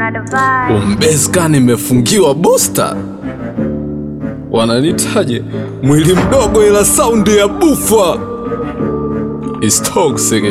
Umbezka nimefungiwa booster. Wananitaje mwili mdogo ila sound ya bufa. It's toxic.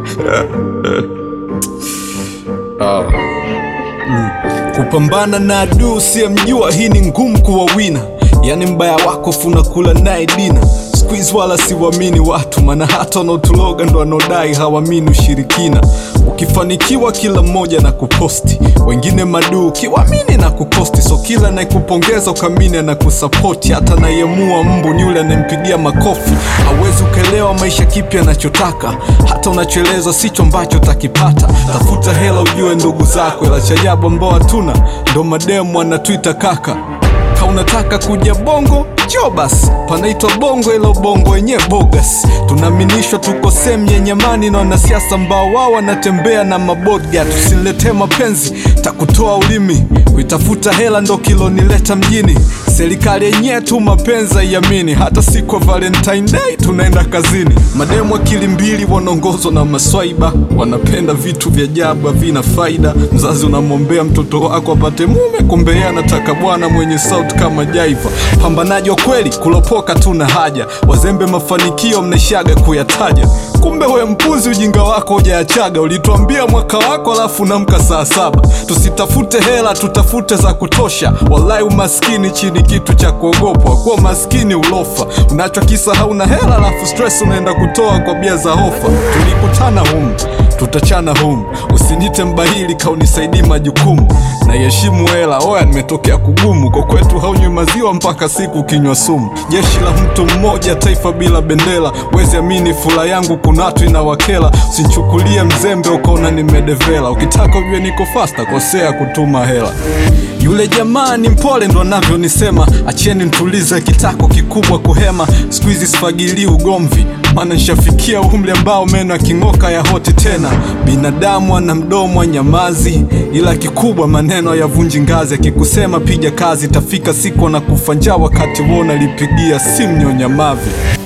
Kupambana na adui usiyemjua, hii ni ngumu kuwa wina. Yani mbaya wako funa kula naye dina. Squeeze wala siwamini watu, maana hata wanaotuloga ndo wanaodai hawamini ushirikina. Ukifanikiwa kila mmoja na kuposti, wengine maduu kiwamini na kukosti. So kila naikupongeza ukamini na kusapoti. Hata nayemua mbu ni yule anempigia makofi. Hawezi ukelewa maisha kipi anachotaka, hata unachoelezwa sicho ambacho takipata. Tafuta hela ujue ndugu zako, ila chajabu ambao hatuna ndo mademu wanatuita kaka. Unataka kuja bongo, njoo basi. Panaitwa bongo ila bongo wenye bogus. Tunaminishwa tuko sehemu yenye amani na wanasiasa ambao wao wanatembea na mabodga. Tusilete mapenzi, takutoa ulimi. Kuitafuta hela ndo kilonileta mjini. Serikali yenyewe tu mapenzi haiamini. Hata siku ya Valentine Day tunaenda kazini. Mademu akili mbili wanaongozwa na maswaiba. Wanapenda vitu vya ajabu havina faida. Mzazi unamwombea mtoto wako apate mume, kumbe yeye anataka bwana mwenye sauti kama jaiva. Pambanaji wa kweli kulopoka tuna haja. Wazembe mafanikio mneshaga kuyataja. Kumbe we mpuzi ujinga wako hujaachaga. Ulituambia mwaka wako alafu namka saa 7. Tusitafute hela tutafute za kutosha. Wallahi umaskini chini kitu cha kuogopwa. Kuwa maskini ulofa. Unachokisa hauna hela alafu stress unaenda kutoa kwa bia za hofa. Tulikutana humu, tutachana humu. Usinite mbahili kaunisaidii majukumu. Na yeshimu hela, oya nimetokea kugumu. Kwa kwetu haunywi maziwa mpaka siku kinywa sumu. Jeshi la mtu mmoja, taifa bila bendera. Wezi amini fula yangu kuna watu inawakela. Usinchukulie mzembe ukaona nimedevela. Ukitaka ujue niko faster, kosea kutuma hela. Yule jamaa ni mpole ndo anavyonisema. Acheni nitulize kitako kikubwa kuhema. Squeeze sifagili ugomvi, maana nishafikia umri ambao meno yaking'oka ya hoti tena. Binadamu ana mdomo wa nyamazi, ila kikubwa maneno yavunji ngazi. Akikusema piga kazi, tafika siku na kufa njaa wakati wona lipigia simu nyonyamavi.